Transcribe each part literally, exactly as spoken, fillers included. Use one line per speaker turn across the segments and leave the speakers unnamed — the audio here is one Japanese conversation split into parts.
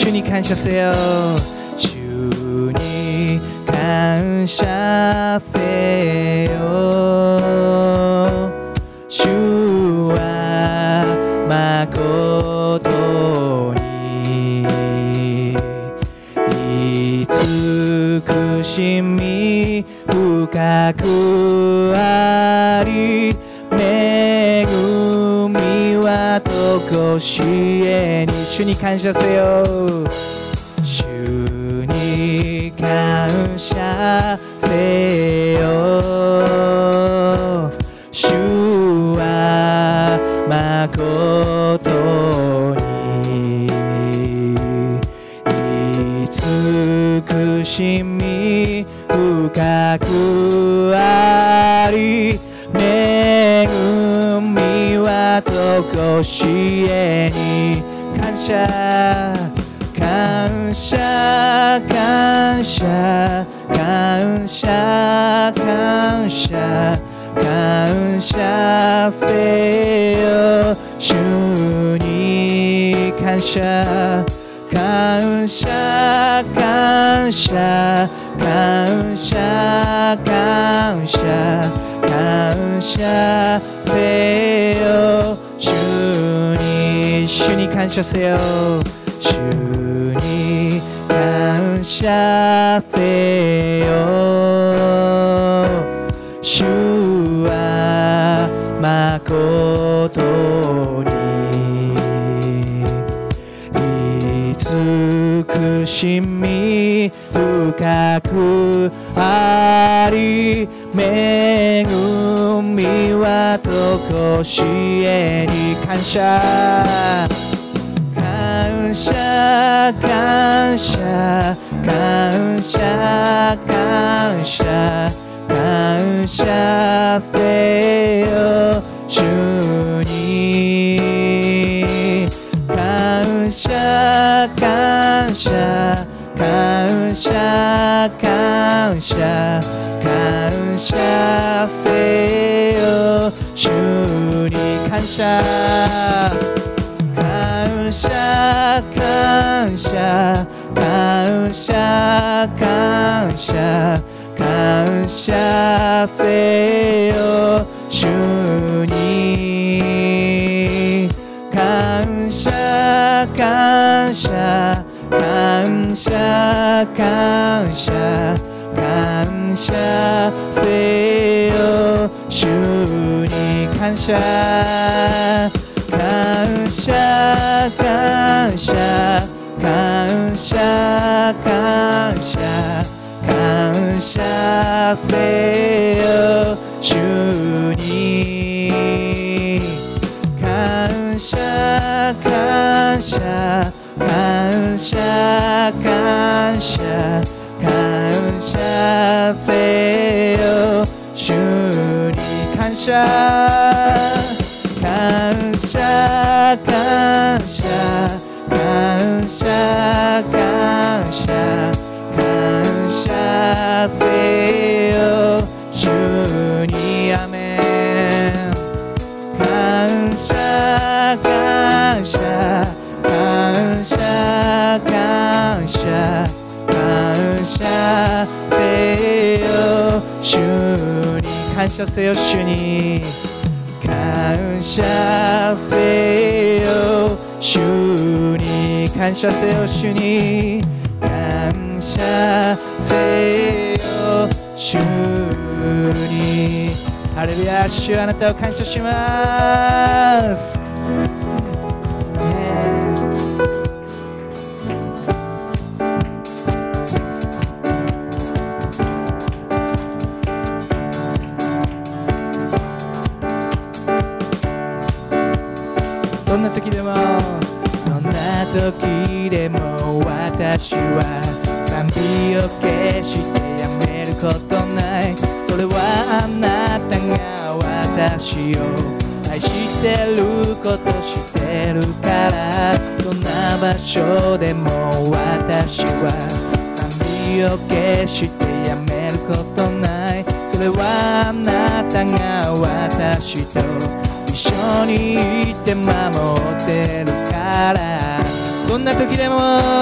主に感謝せよ。主に感謝せよ。主は誠に慈しみ深くあり、恵みはとこしえに。主に感謝せよ。主に感謝せよ。主は誠に慈しみ深くあり、恵みはとこしえに。感謝感謝感謝感謝感謝感謝せよ。主に感謝感謝感謝感謝感謝感謝せよ。主に主に感謝せよ。主に感謝せよ。主は誠に慈しみ深くあり、恵みはとこしえに。感謝感謝感謝感謝感謝感謝せよ。主に感謝感謝感謝感謝感謝せよ。主に感謝感謝感謝感謝感謝感謝せよ。主に感謝感謝感謝感謝感謝せよ。主に感謝感謝感謝感謝感謝感謝せよ。主に感謝感謝感謝感謝感謝せよ。主に感謝感謝感謝感謝感謝感謝せよ。主にアメン。感謝感謝感謝感謝感謝せよ。主に感謝せよ。主に感謝せよ。主に感謝せよ。主に感謝せよ。主にハレルヤ。主あなたを感謝します。どんな時でもどんな時でも私は賛美を決してやめることない。それはあなたが私を愛してること知ってるから。どんな場所でも私は賛美を決してやめることない。それはあなたが私と一緒にいて守ってるから。 どんな時でも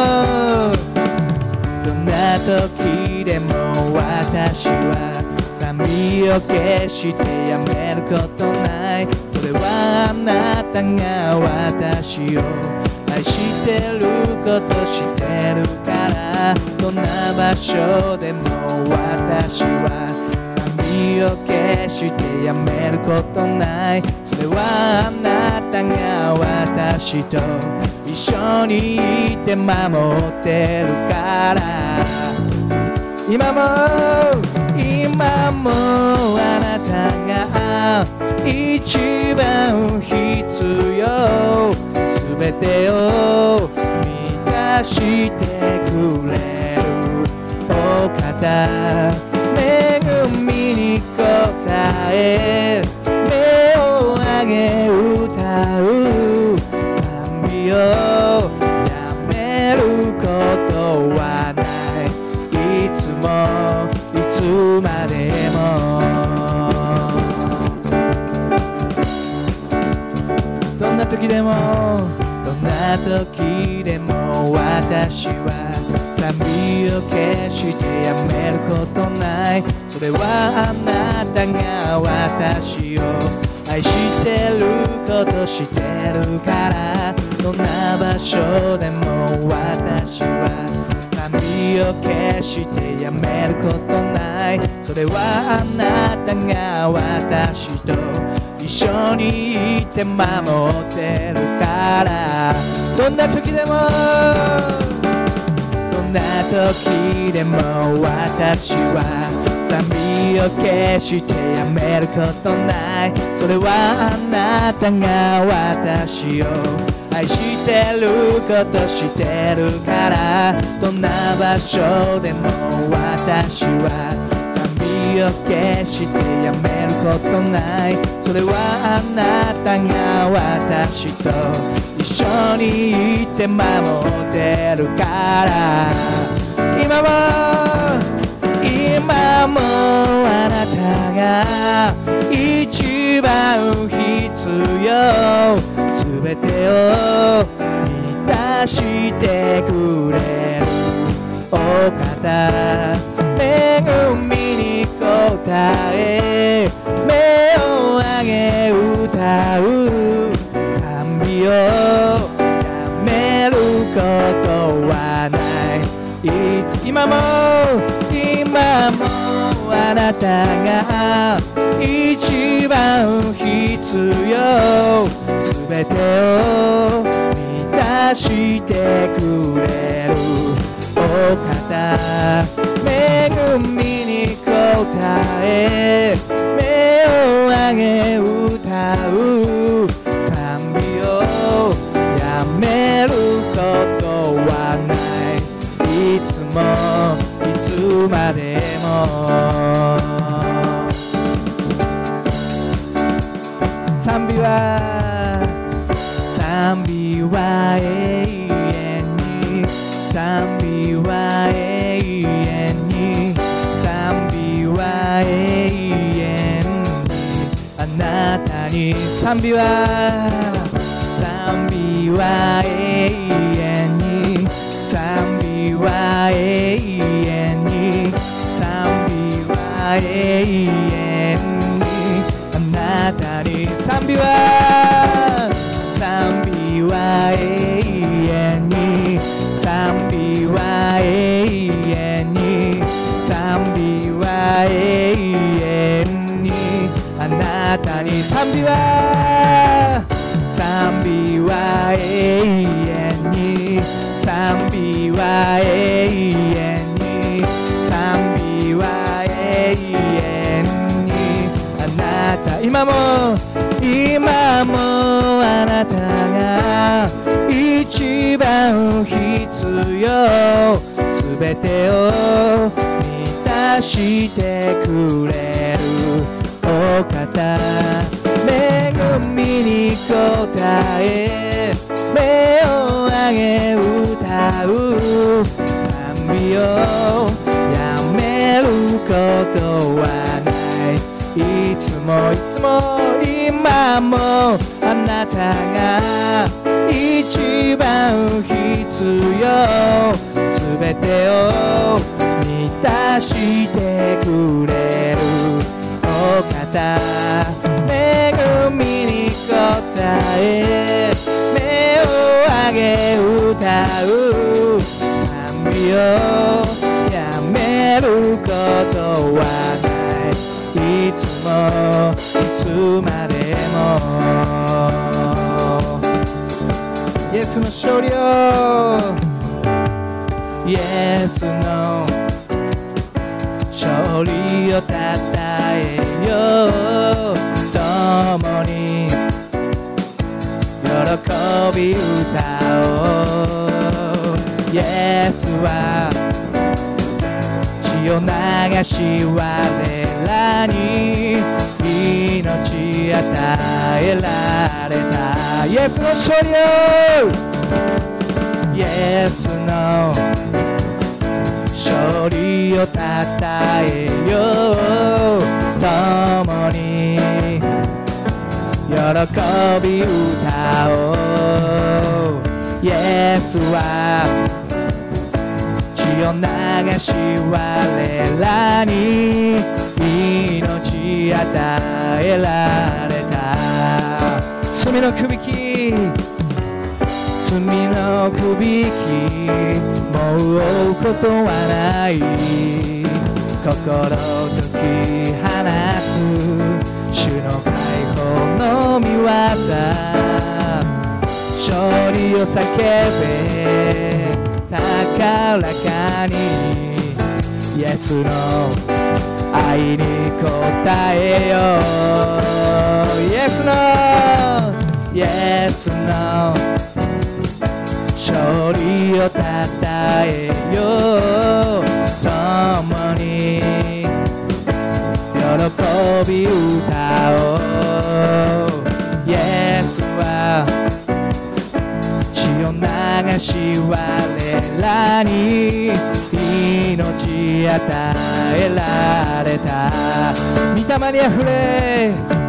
どんな時でも私は賛美を決してやめることない。それはあなたが私を愛してること知ってるから、どんな場所でも私は賛美を決してやめることない。それはあなたが私と一緒にいて守ってるから。今も今もあなたが一番必要、すべてを満たしてくれるお方、恵みに応え目を上げ歌う賛美をやめることはない。いつもいつまでもどんな時でもどんな時でも私は賛美を決してやめることない。それはあなたが私を愛してること知ってるから、どんな場所でも私は賛美を決してやめることない。それはあなたが私と一緒にいて守ってるから。どんな時でもどんな時でも私は賛美を決してやめることない。それはあなたが私を愛してること知ってるから、どんな場所でも私は賛美を決してやめることない。それはあなたが私と一緒にいて守ってるから。今も今もあなたが一番必要、すべてを満たしてくれるお方、恵みに応え目を上げ歌う賛美をやめることはない。いつ今も今もあなたが一番必要、すべてを満たしてくれるお方、恵みに応え目を上げ歌う賛美をやめることはない。いつもいつまでも賛美は賛美は永遠に、賛美は永遠に、賛美は永遠にあなたに。賛美は賛美は永遠に、賛美は永遠に、賛美は永遠にあなたに。賛美は賛美は永遠に、賛美は永遠に、賛美は永遠にあなたに。賛美は賛美は永遠に、賛美は永遠に、賛美は永遠にあなた。今も今もあなたが一番必要、すべてを満たしてくれるお方、恵みに応え目を上げ歌う賛美をやめることはない。いつもいつも今もあなたが一番必要、すべてを満たしてくれるお方、恵みに応え目を上げ歌う、賛美をやめることはない、いつもいつまでもイエスの勝利を、イエスの勝利をたたえよう、共に喜び歌おう。イエスは血を流し我らに命与えられた、イエスの勝利を、イエスの勝利をたたえよう、共に喜び歌おう。イエスは血を流し我らに命与えられた、罪のくびき罪のくびきもう負うことはない、心解き放つ主の解放の御業、勝利を叫べ高らかに、イエスの愛に応えよう、イエスのイエスの勝利をたたえよう、共に喜び歌おう。イエスは血を流し我らに命与えられた、御霊にあふれ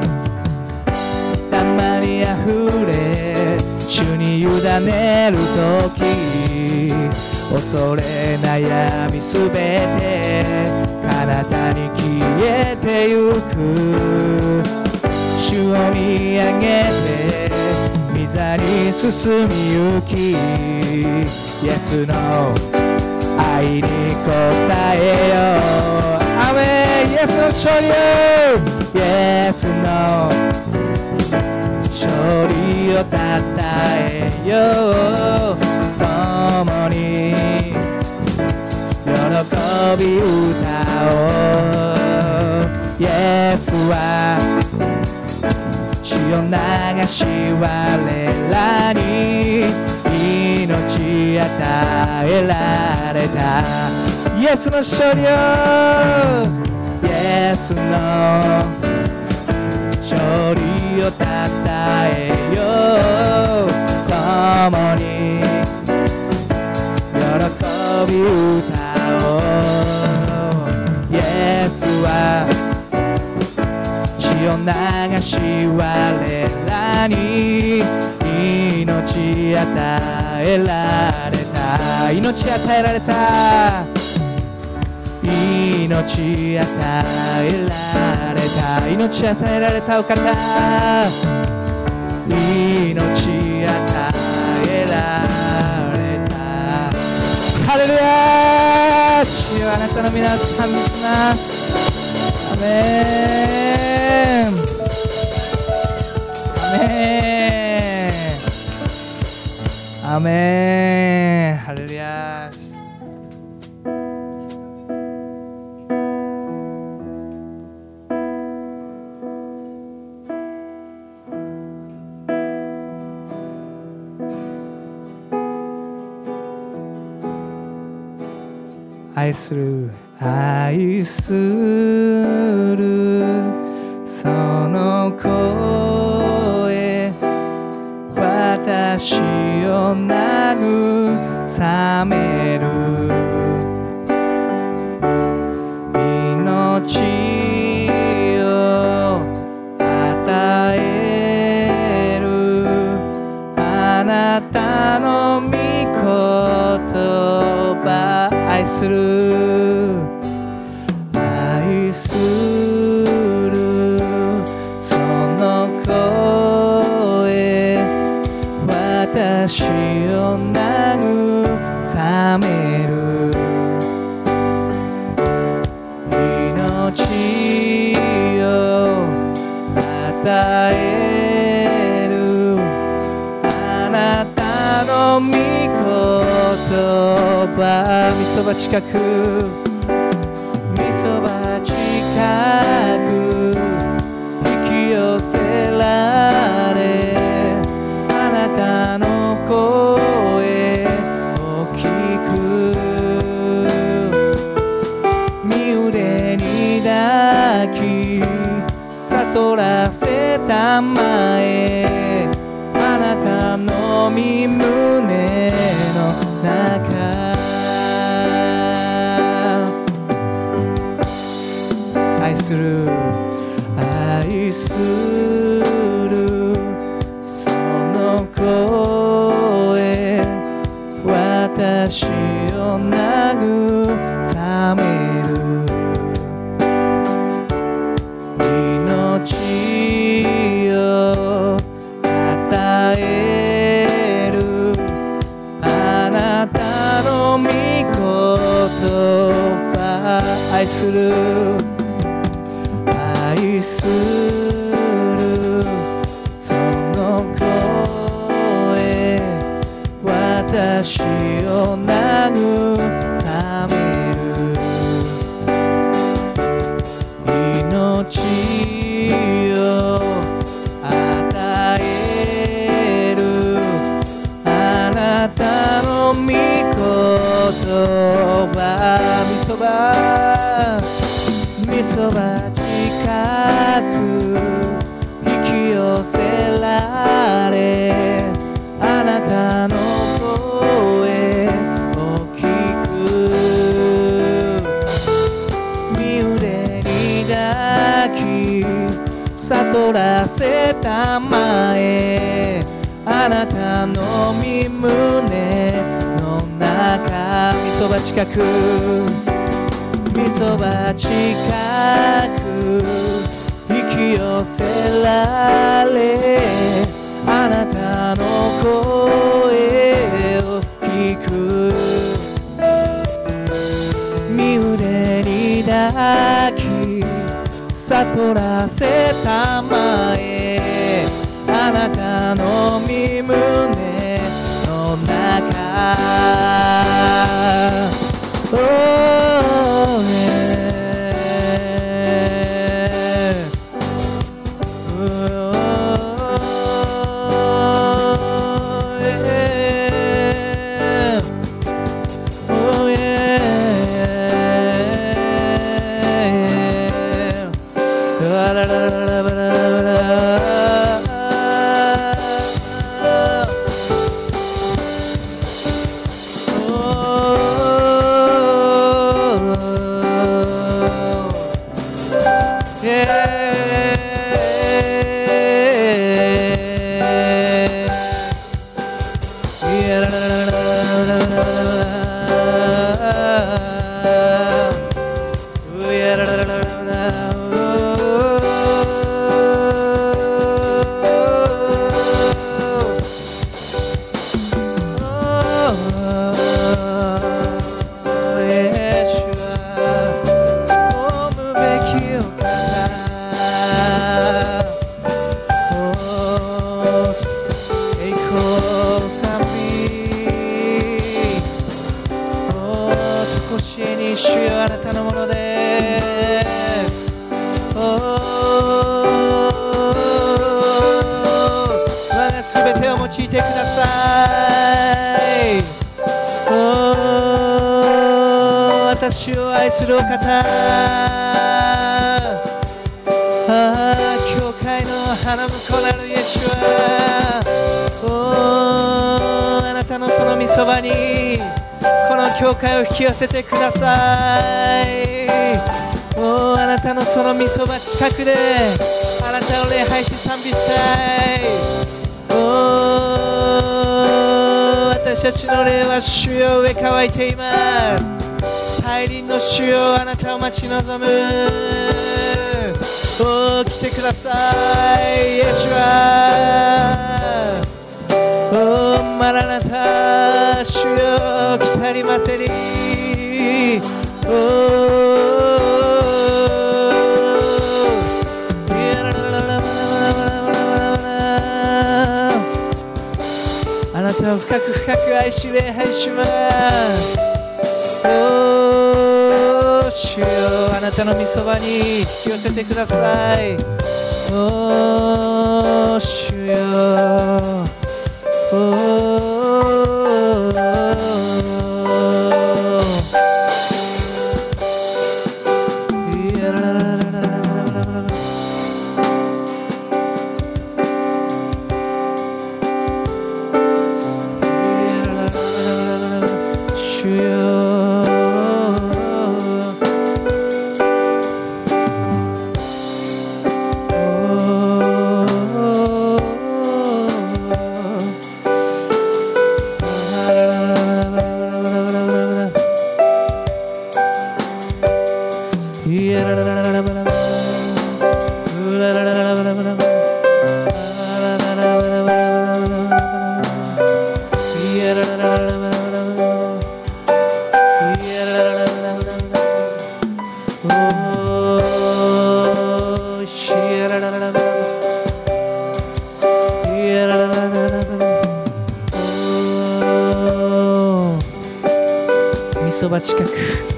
御霊にあふれ主に委ねるとき、恐れ悩みすべて彼方に消えてゆく、主を見上げて御座に進みゆき、イエスの愛に応えよう、アメン、イエスの勝利を、イエスの勝利をたたえよう、共に喜び歌おう。イエスは血を流し我らに命与えられた、イエスの勝利を、イエスの勝利をたたえよう、共に喜び歌おう。イエスは血を流し我らに命与えられた、命与えられた、命与えられた、命与えられたお方、命与えられた、ハレルヤ、主よあなたの皆さんですな、アメン、アメン、アメン、ハレルヤ。愛する愛するその声、私を慰める、命を与える愛する愛するその声私を慰める命を与えるあなたの御言葉みそば近くみそば近く引き寄せられあなたの声を聞く身腕に抱き悟らせたまえあなたの身胸の中愛する愛するその声私を慰める命を与えるあなたの御言葉愛する愛するその声私を慰める命を与えるあなたの御言葉みそばみそば近く引き寄せられあなたの声を聞く身腕に抱き悟らせたまえあなたの身胸の中みそば近くみそば近く引き寄せられあなたの声を聞く身腕に抱き悟らせたまえあなたの身胸の中Oh, yeah. Oh, yeah. Oh, yeah. La, la, la, la, la, la, la. Oh, 私を愛するお方、ああ教会の花婿なるイエスは、おあなたのその御そばにこの教会を引き寄せてください。おあなたのその御そば近くであなたを礼拝し賛美したい。お私たちの霊は主よ植え替えています。 大輪の主よ、あなたを待ち望む。おー、来てくださいイエシュア。おー、マラナタ、主よ来たりませり。おー、いやららららららららら、あなたを深く深く愛し礼拝します。おー、主よあなたの御そばに引き寄せてください。おー、主よおー、いやららららららららら、主よそば近く、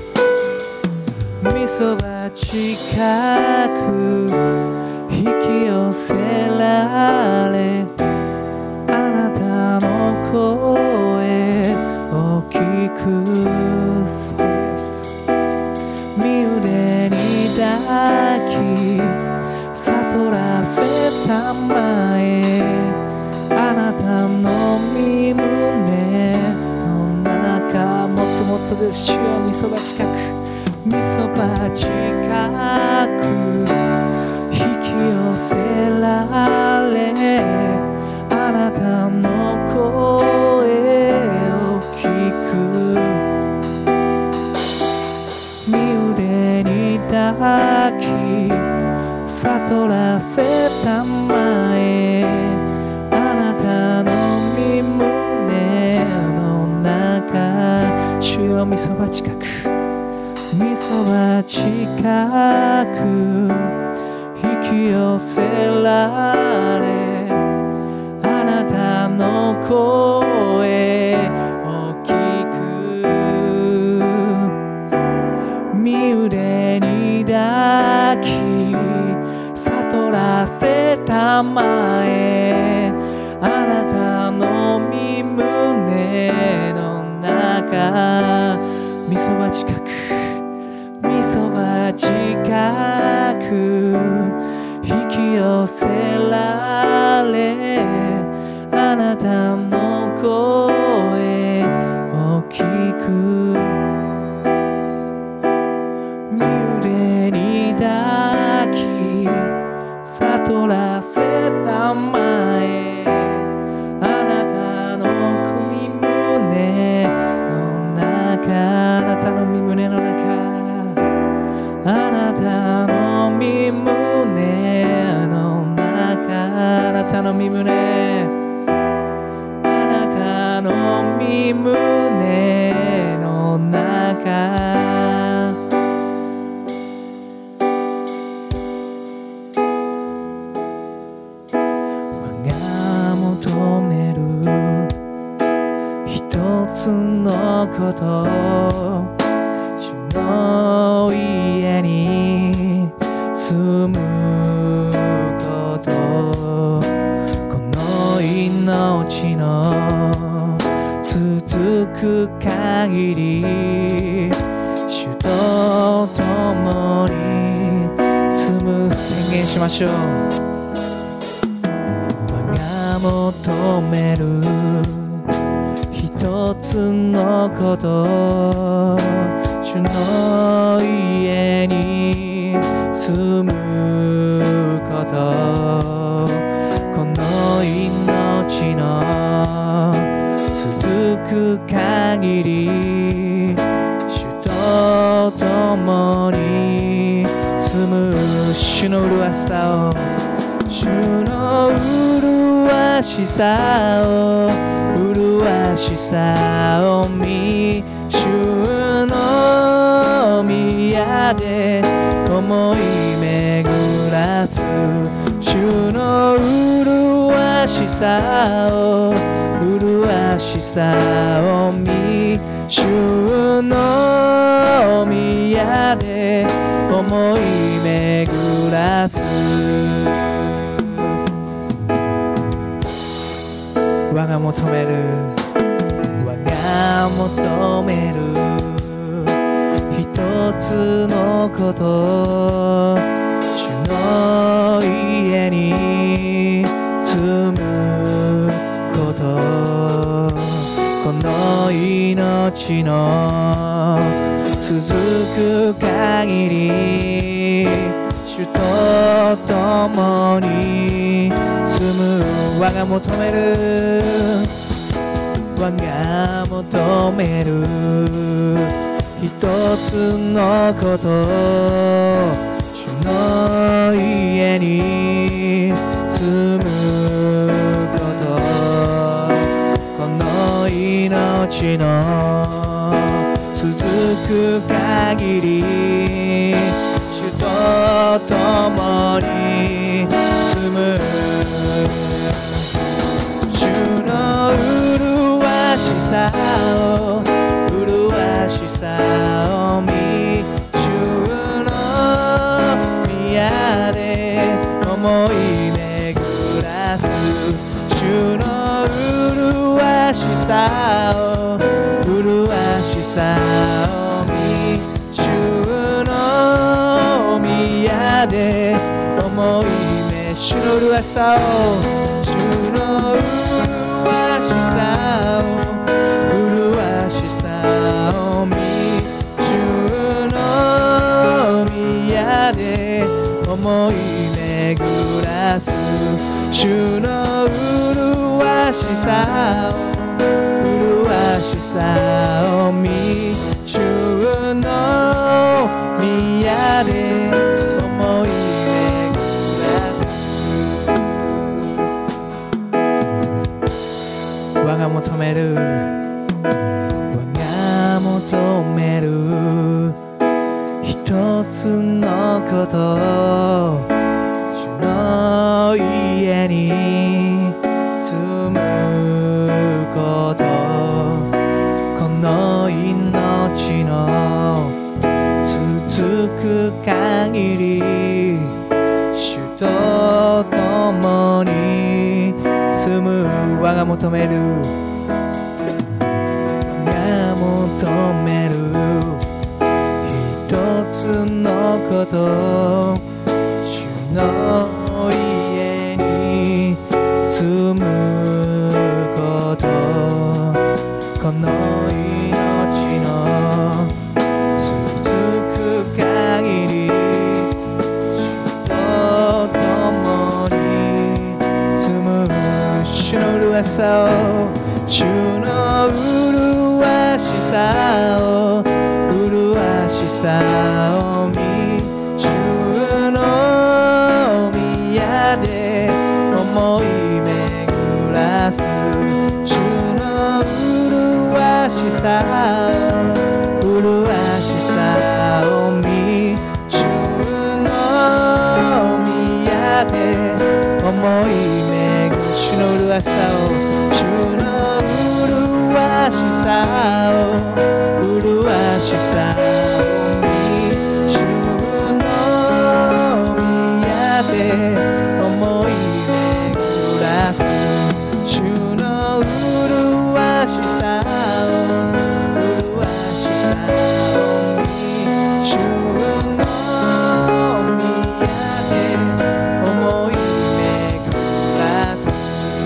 みそば近く引き寄せられ、あなたの声を聞く。そうです。身腕に抱き悟らせたまえ、あなたの身胸の中、もっともっとです。主よみそば近く、みそば近く引き寄せられ、あなたの声を聞く。身腕に抱き悟らせたまえ、あなたの身胸の中、主よみそば近く、みそば近く引き寄せられ、あなたの声を聞く。身腕に抱き悟らせたまえ、あなたの身胸の中、みそば近く、みそば近く引き寄せられ、あなたの声を聞く。身腕に抱き悟らせたまえ、あなたの身胸の中、あなたの身胸の中、あなたの身胸の中、あなたの身胸、あなたの身胸の中、我が求める一つのこと、主の家に住むこと、この命の続く限り、主と共に住む。宣言しましょう。我が求める一つのこと、主の家に住むこと、この命の続く限り、主とと共に住む主の麗しさを、主の麗しさを、麗しさを見、主の宮で思い巡らす、主の麗しさを、麗しさを見、主の宮で思い巡らす。我が求める、我が求める一つのこと、主の家に住むこと、この命の続く限り、主と共に住む。我が求める、我が求める一つのこと、主の家に住むこと、この命の続く限り、主と共に住む。主の麗しさを、麗しさを見、主の宮で思い巡らす。主の麗しさを、麗しさを見、主の宮で思い巡主の麗しさを、主の麗しさを、麗しさを見、主の宮で思い巡らす。主の麗しさを、麗しさを見、主の宮で思い巡らす。我が求める、我が求める一つのこと、主の家に住むこと、この命の続く限り、主と共に住む。我が求める、我が求める一つのこと、主の家に住むこと、この命の続く限り、主と共に住む。主の麗しさを、主の麗しさを、麗しさを見、主の宮で思い巡らす。主の麗しさを、麗しさを見、主の宮で思い巡る。主の麗しさを、主の麗しさを、麗しさを見、主の宮で思い巡らす。主の麗しさを、麗しさを見、主の宮で思い巡らす。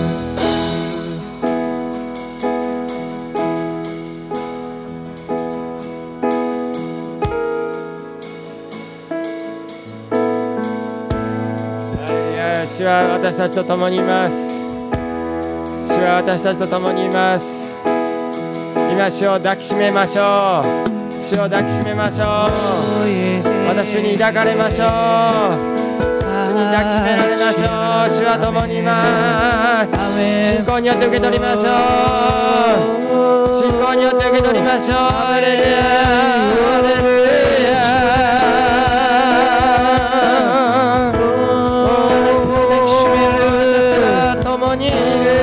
主は私たちと共にいます。主は私たちと共にいます。今主を抱きしめましょう。 主を抱きしめましょう。私に抱かれましょう。主に抱きしめられましょう。主は共にいます。信仰によって受け取りましょう。信仰によって受け取りましょう。ハレルヤハレルヤ。私は共にいる。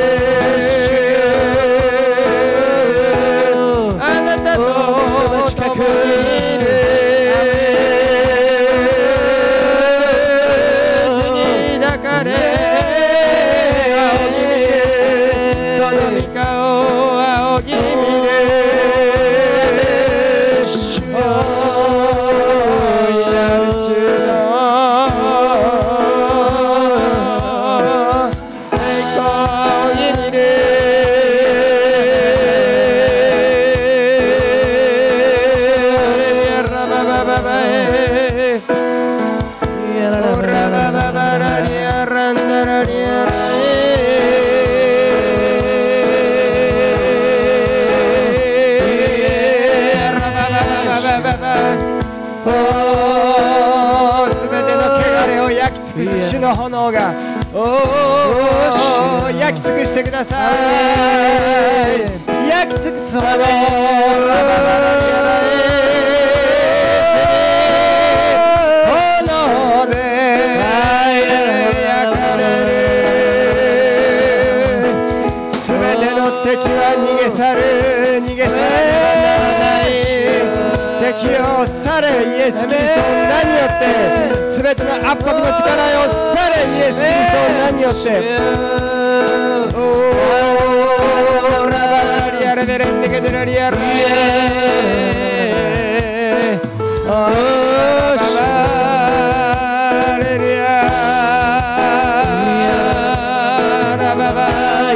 あなたと共にいる。主に抱かれその御顔を仰ぎ見る。主の炎が焼き尽くしてください。焼き尽くす炎ラババラリアラ炎で焼かれる。すべての敵は逃げ去る。逃げ去らねばならない。敵を去れ。イエス・キリストの名によってすべての圧迫の力を去れ。イエス・キリストの名によってオーラバラリアレベレンデケデラリアレオーラバレリアラババ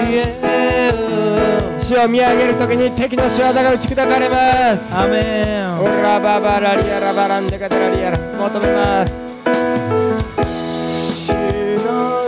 主を見上げるときに敵の仕業が打ち砕かれます。アメン。オラババラリアラバランデカデラリアラ求めます。主の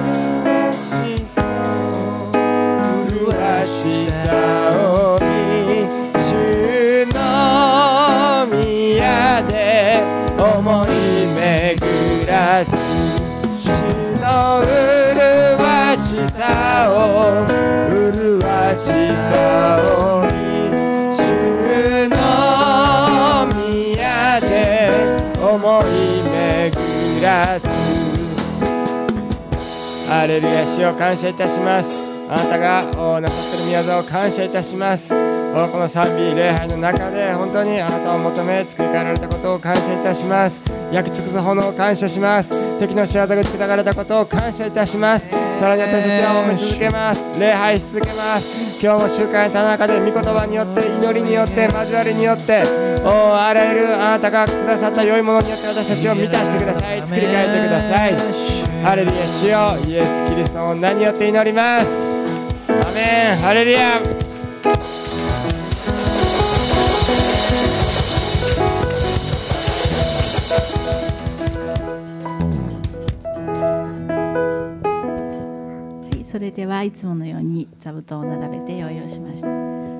麗しさを見、主の宮で思い巡らす。主の麗しさを麗しさを見、主の宮で思い巡らす。ハレルヤ。主を感謝いたします。あなたがなさっている宮沢を感謝いたします。この賛美礼拝の中で本当にあなたを求め作り変えられたことを感謝いたします。焼き尽くす炎を感謝します。敵の仕業が打ち砕かれたことを感謝いたします。さらに私たちは褒め続けます。礼拝し続けます。今日も集会の中で御言葉によって祈りによって交わりによっておあらゆるあなたがくださった良いものによって私たちを満たしてください。作り変えてください。ハレルヤ。主よイエス・キリストの名によって祈ります。アメン。ハレルヤ。
それではいつものように座布団を並べて用意をしました。